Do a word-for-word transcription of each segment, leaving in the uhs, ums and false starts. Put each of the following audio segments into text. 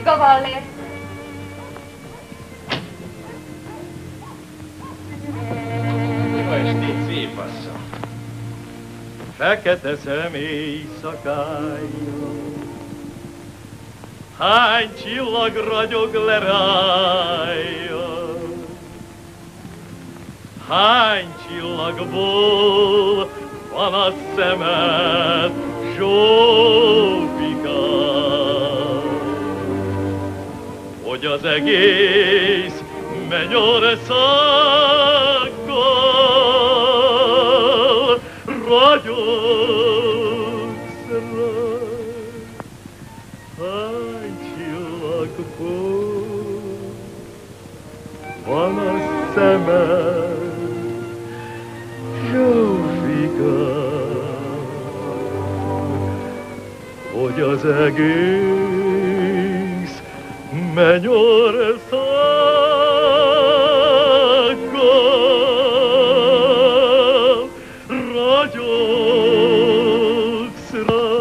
Két gavallér. Jó estét, szép asszony. Fekete szem éjszakája, hány csillag ragyog le rája, hány csillagból van a szemed, Zsófika, hogy az egész mennyországgal ragyogsz rá. Hány csillagból van a szemed, Zsófika, hogy az egész mennyországgal ragyogsz rá.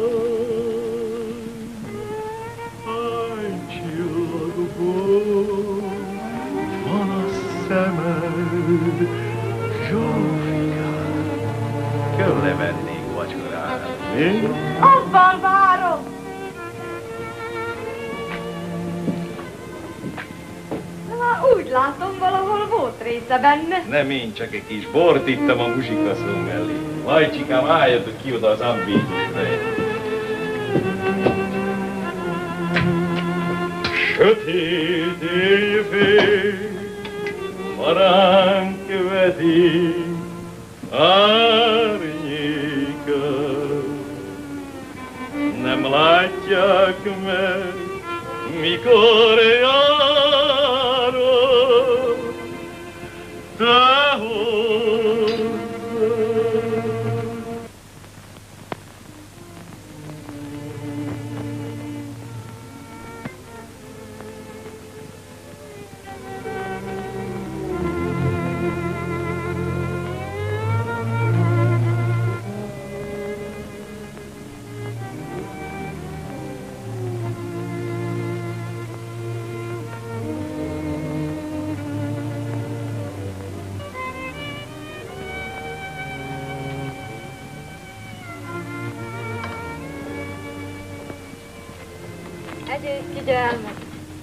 Hány csillagból van a szemed, Zsófika. Kell levennék vacsorára. Mi? Abban várok! Úgy látom, valahol volt része benne. Nem én, csak egy kis bort ittam a muzsikaszó mellé. Lajcsikám, álljatok ki oda az ambégyükre. Sötét éjfél, ma ránk veti árnyéka. Nem látják meg, mikor járok te hozzád. Egyéb kigyelmet.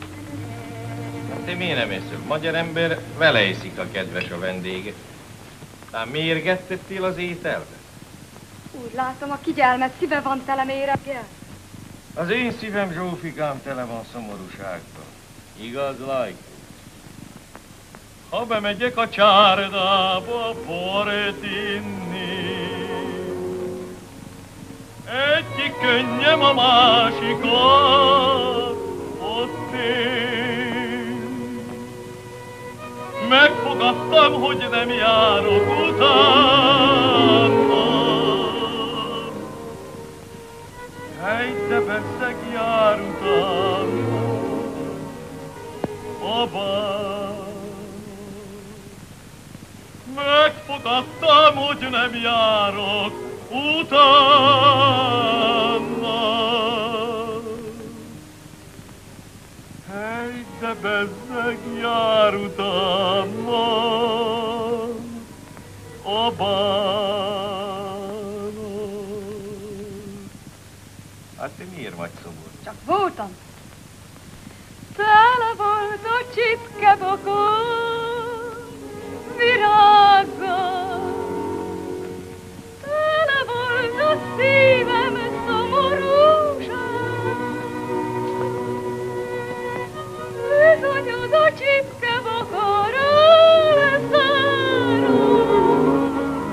Te miért nem eszöl? Magyar ember vele eszik, a kedves a vendége. Tehát mérgettettél az ételbe? Úgy látom, a kigyelmet szíve van tele méreggel. Az én szívem, Zsófikám, tele van szomorúsággal. Igaz, Lajk? Ha bemegyek a csárdába bort inni, egyik könnyem a másikat ott én. Megfogadtam, hogy nem járok utána. Hely, de bezzeg jár utána a bár. Megfogadtam, hogy nem járok utána. Hely, de bezzeg jár utána a bánat. Hát te miért vagy szomorú? Csak voltam. Tele volt a csipkebokor virággal, tele volt a szívem szomorúság. Bizony az a csipkebokorról leszárul,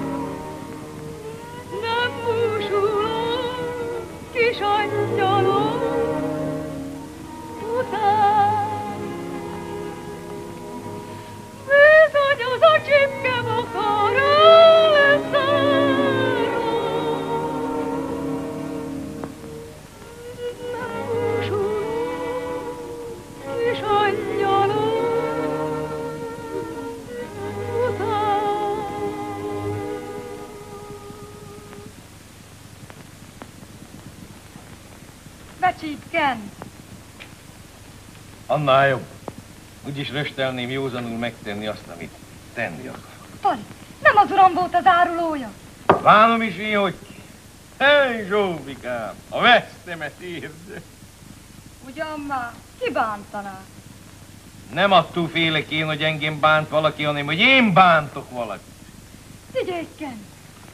nem búsulok, kis angyalom után. Bizony az a csipkebokorról leszárul, nem búsulok, kis angyalom után. Becsípken! Annál jobb. Úgyis röstelném józanul megtenni azt, amit tenni akar. Pali, nem az uram volt az árulója? Bánom is én, hogy ki. Hely, Zsófikám, a vesztemet érd. Ugyan már, ki bántaná? Nem attól félek én, hogy engem bánt valaki, hanem hogy én bántok valakit. Figyéken!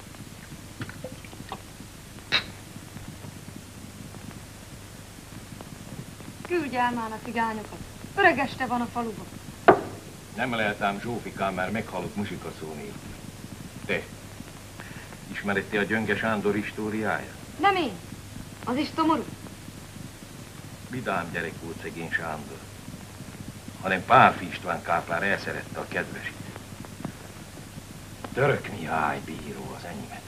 Küldj el már a cigányokat. Öreg este van a faluban. Nem lehet ám, Zsófikám, már meghalott musikaszó nélkül. Te, ismered te a Gyönge Sándor históriáját? Nem én. Az is szomorú. Vidám gyerek volt szegény Sándor, hanem Pálffy István káplár elszerette a kedvesit. Török Mihály bíró az enyémet.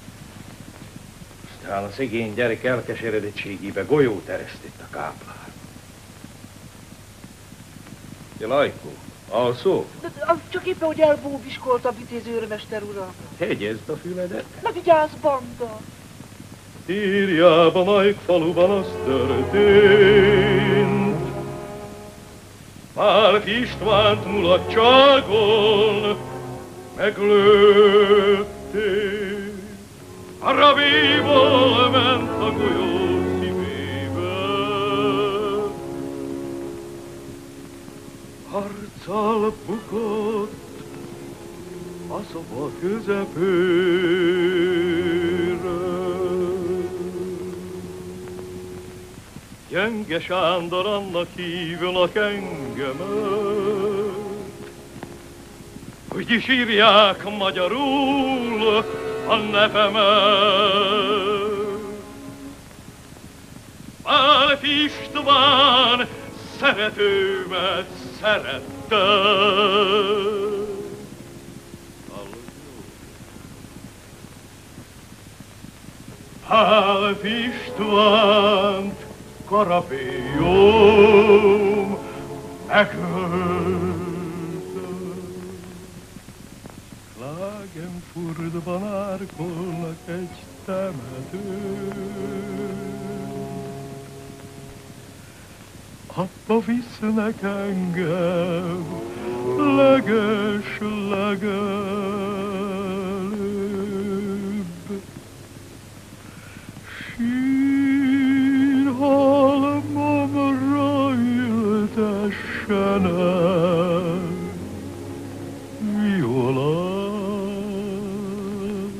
Aztán a szegény gyerek elkeseredettségébe golyót eresztett a káplár. Te, Lajkó, alszó? De az csak éppen, hogy elbóbiskolt a vitézőrmester uram. Hegyezd a füledet. Ne vigyázz, banda! Írjában, Ajk faluban az történt, Pálffy Istvánt mulatságon meglőtték. A rabéval ment a golyó szívébe, harccal bukott a szoba közepére. Gyönge Sándor annak hívnak engemet, hogy is írják magyarul a nevemet. Pálffy István szeretőmet szerette. Pálffy Istvánt Karabélyom megölte. Klagenfurtban árkolnak egy temetőn, abba visznek engem leges legelőbb. Sírhalmomra ültessenek violán.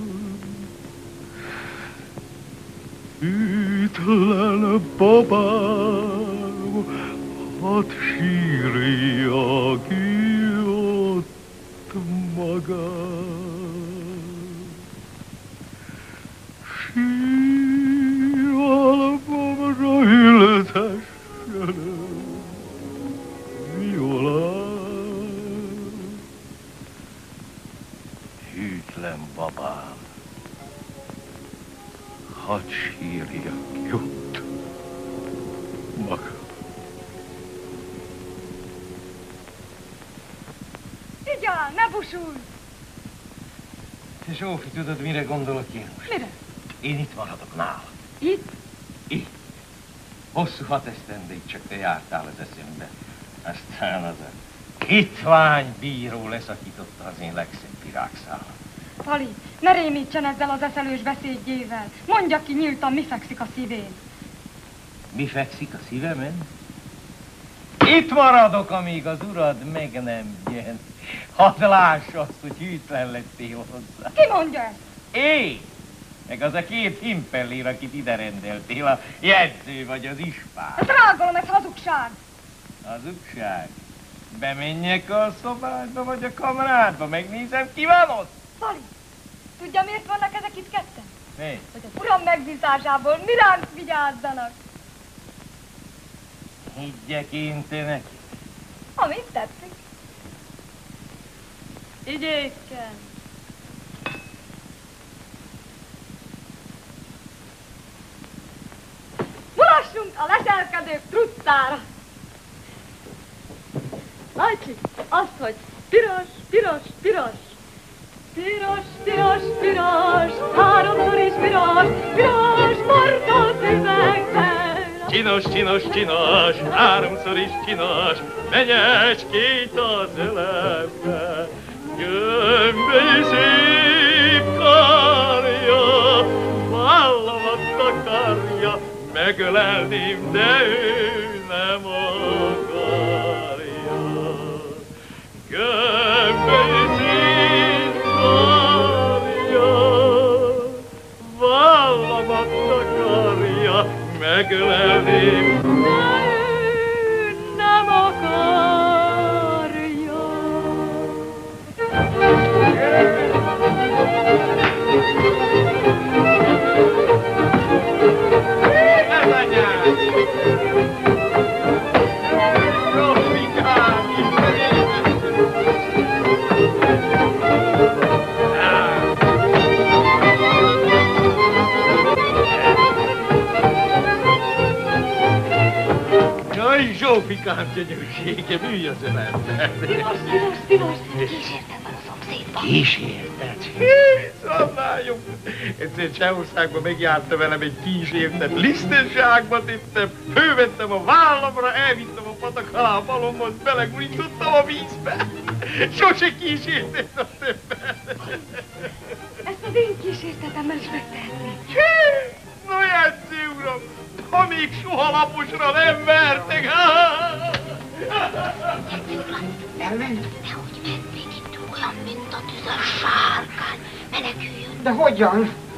Hűtlen babám, hadd sírja ki ott magát. Sírhalmomra ültessenek violán. Hűtlen babám, hadd sírja ki ott magát. Vigyál, ne busulj! Te, Zsófi, tudod, mire gondolok én most? Mire? Én itt maradok nálad. Itt? Itt. Hosszú hat esztendeig csak te jártál az eszembe. Aztán az a hitvány bíró leszakította az én legszebb virágszálat. Pali, ne rémítsen ezzel az eszelős beszédjével. Mondja ki nyíltan, mi fekszik a szívén. Mi fekszik a szívemen? Itt maradok, amíg az urad meg nem jön. Hadd láss azt, hogy hűtlen lettél hozzá. Ki mondja ezt? Én! Meg az a két himpellér, akit ide rendeltél, a jegyző vagy az ispán. Ez rágolom, ez hazugság. Hazugság? Bemenjek a szobádba vagy a kamrádba, megnézem, ki van ott? Pali, tudja, miért vannak ezek itt ketten? Mi? Hogy az uram megbízásából mi ránk vigyázzanak. Higgyek én te neki. Amit tetszik. Igyékken. Mulassunk a leselkedők truccára. Lajcsi, azt, hogy piros, piros, piros. Piros, piros, piros, háromszor is piros, piros, markot üvegben. Csinos, csinos, csinos, háromszor is csinos, menyecskét az ölembe. Gömböly szép karja, vállamat takarja, megölelném, de ő nem akarja. Gömböly szép karja, vállamat takarja, megölelném, de ő nem akarja. Ez anyám! Zsófikám! Jaj, Zsófikám gyönyörségem, ülj az ölembe! Szívos, szívos, szívos! Kísérted van a szomszédba. Kísértet? Szannályom! Egyszer Csehországban megjárta velem egy kísértet, lisztenságba tettem, fölvettem a vállamra, elvittem a patak alá a balomhoz, belegurítottam a vízbe. Sose kísértett a többet. Ezt az én kísértetemmel is megtehetnék. No, játszé, uram, ha még soha laposra nem vertek. Elment? Nehogy mennék itt olyan, mint a tüzes sárkány. Meneküljön. De hogyan?